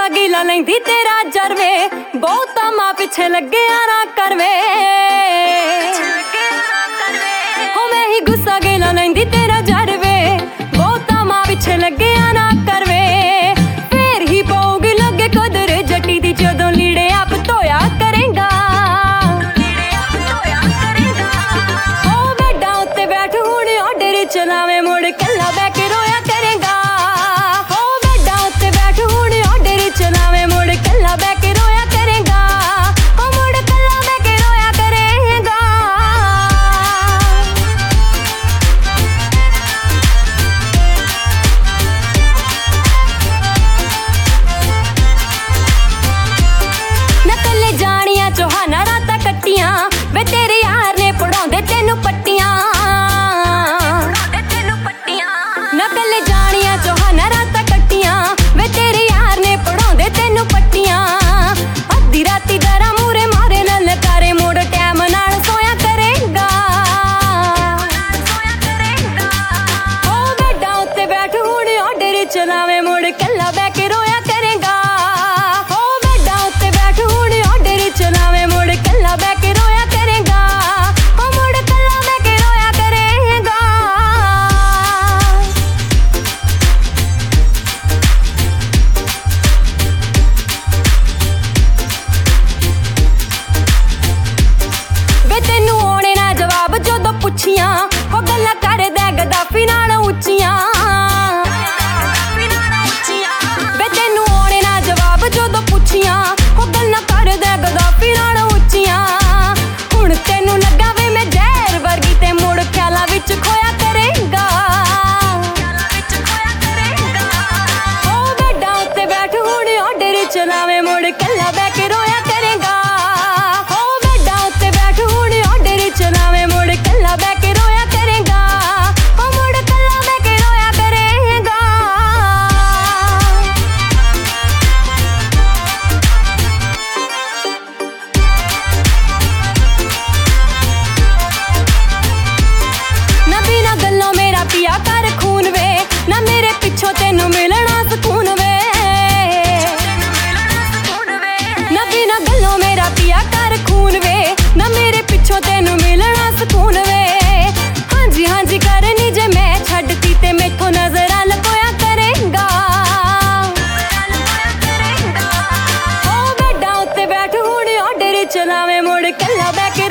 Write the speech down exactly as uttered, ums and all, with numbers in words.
गीला लैंदी तेरा जरवे बहुता मां पिछे लगे ना करवे हो मैं ही गुस्सा गीला लैंदी तेरा जरवे बहुता मां पिछे लगे ना करवे फिर ही पाओगी लगे कदर जटी दी जदों लीड़े आप धोया करेगा हो बेडा उत्ते बैठ हुण ऑर्डर चलावे मुड़ कल्ला बैठ के रोया करेगा हो बेडा उत्ते बैठ हुण ऑर्डर चलावे मुड़ कल्ला बैठ के रोया करेगा हो मुड़ कल्ला बैठ के रोया करेगा न कल्ले जानिया चौहाना रातां कट्टियां वे तेरे यार ने पढ़ाउंदे तैनूं पट्टियां न कल्ले जानिया चौहाना रातां कट्टियां वे तेरे यार ने पढ़ाउंदे तैनूं पट्टियां अद्धी राती दरा मूरे मारे ललकारे मुड़ टैम नाल सोया करेगा हो बेडा उत्ते बैठ हुण ऑर्डर चलावे मुड़ कल्ला बैठ के रोया करेगा हो बेडा उत्ते बैठ हुण ऑर्डर चलावे मुड़ कल्ला बैठ के रोया करेगा हो मुड़ कल्ला बैठ के रोया करेगा वे तैनू आने ना जवाब जदों पुछियां हो गल्लां करदा गद्दाफी नाल उच्चियां वे तैनू आने ना जवाब जदों पुछियां हो गल्लां करदा गद्दाफी नाल उच्चियां हुण तैनू लगा वे मैं जहर वर्गी ते मुड़ ख्यालां विच खोया करेगा हो बेडा उत्ते बैठ हुण ऑर्डर चलावे मुड़ कल्ला बैठ के रोया करेगा हो बेडा उत्ते बैठ हुण ऑर्डर चलावे मुड़ कल्ला बैठ के रोया करेगा हो मुड़ कल्ला बैठ के रोया करेगा ना बिना गल्लों मेरा पिया कर खून वे ना मेरे पिछों तेनू मिलना सकून वे ना बिना गल्लों मेरा पिया कर खून वे ना मेरे पिछों तेनू मिलना सकून वे हाँ जी हाँ जी करनी जे मैं छड्डती ते मैथों नजरां लकोया करेगा हो बेडा उत्ते बैठ हुण ऑर्डर चलावे मुड़ कल्ला बैठ के